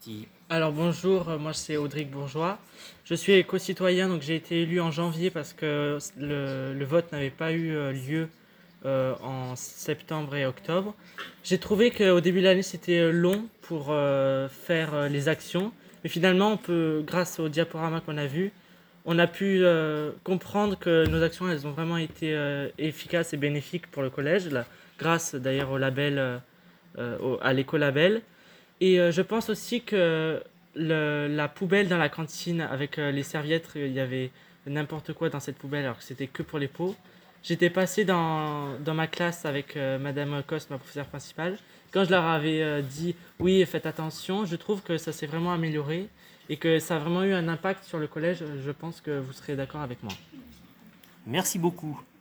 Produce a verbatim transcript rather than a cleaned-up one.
parti. Alors bonjour, euh, moi c'est Audric Bourgeois. Je suis éco-citoyen, donc j'ai été élu en janvier parce que le, le vote n'avait pas eu euh, lieu euh, en septembre et octobre. J'ai trouvé qu'au début de l'année c'était euh, long pour euh, faire euh, les actions, mais finalement on peut, grâce au diaporama qu'on a vu, on a pu euh, comprendre que nos actions elles ont vraiment été euh, efficaces et bénéfiques pour le collège, là, grâce d'ailleurs au label, euh, euh, au- à l'écolabel. Et euh, je pense aussi que le- la poubelle dans la cantine avec euh, les serviettes, il y avait n'importe quoi dans cette poubelle alors que c'était que pour les pots. J'étais passé dans, dans ma classe avec euh, Madame Coste, ma professeure principale. Quand je leur avais euh, dit oui, faites attention, je trouve que ça s'est vraiment amélioré et que ça a vraiment eu un impact sur le collège. Je pense que vous serez d'accord avec moi. Merci beaucoup.